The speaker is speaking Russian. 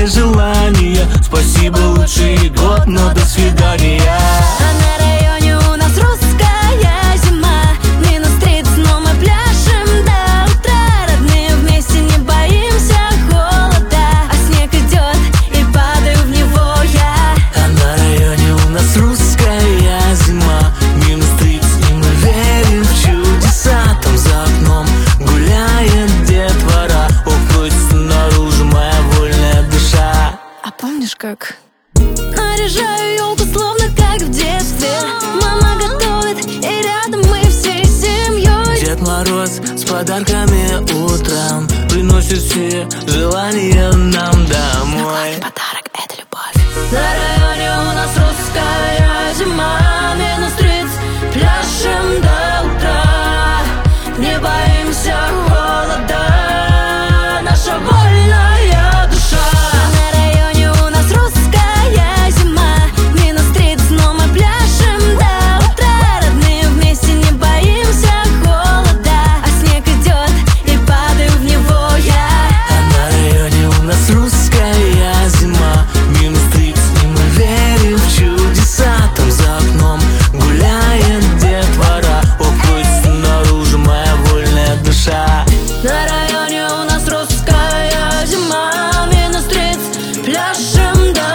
загадывай желание. Спасибо, лучший год, но до свидания. А на районе у нас русская зима. -30, но мы пляшем до утра. Родные вместе, не боимся холода. А снег идет, и падаю в него я. А на районе у нас русская зима. -30, и мы верим в чудеса. Там за окном гуляет детвора. Уходит наружу моя вольная душа. А помнишь как? Наряжаю елку, словно как в детстве. Мама готовит, и рядом мы всей семьей. Дед Мороз с подарками утром приносит все желания нам домой. Подарок — это любовь. На районе у нас русская зима. -30, пляшем до утра. Не боимся холода, наша вольная душа. На районе у нас русская зима. -30, но мы пляшем до утра. Родные вместе, не боимся холода. А снег идет, и падаю в него я. А на районе у нас русская зима. -30, и мы верим в чудеса. Там за окном гуляет детвора. Уходит наружу моя вольная душа. На районе у нас русская зима. -30, пляшем до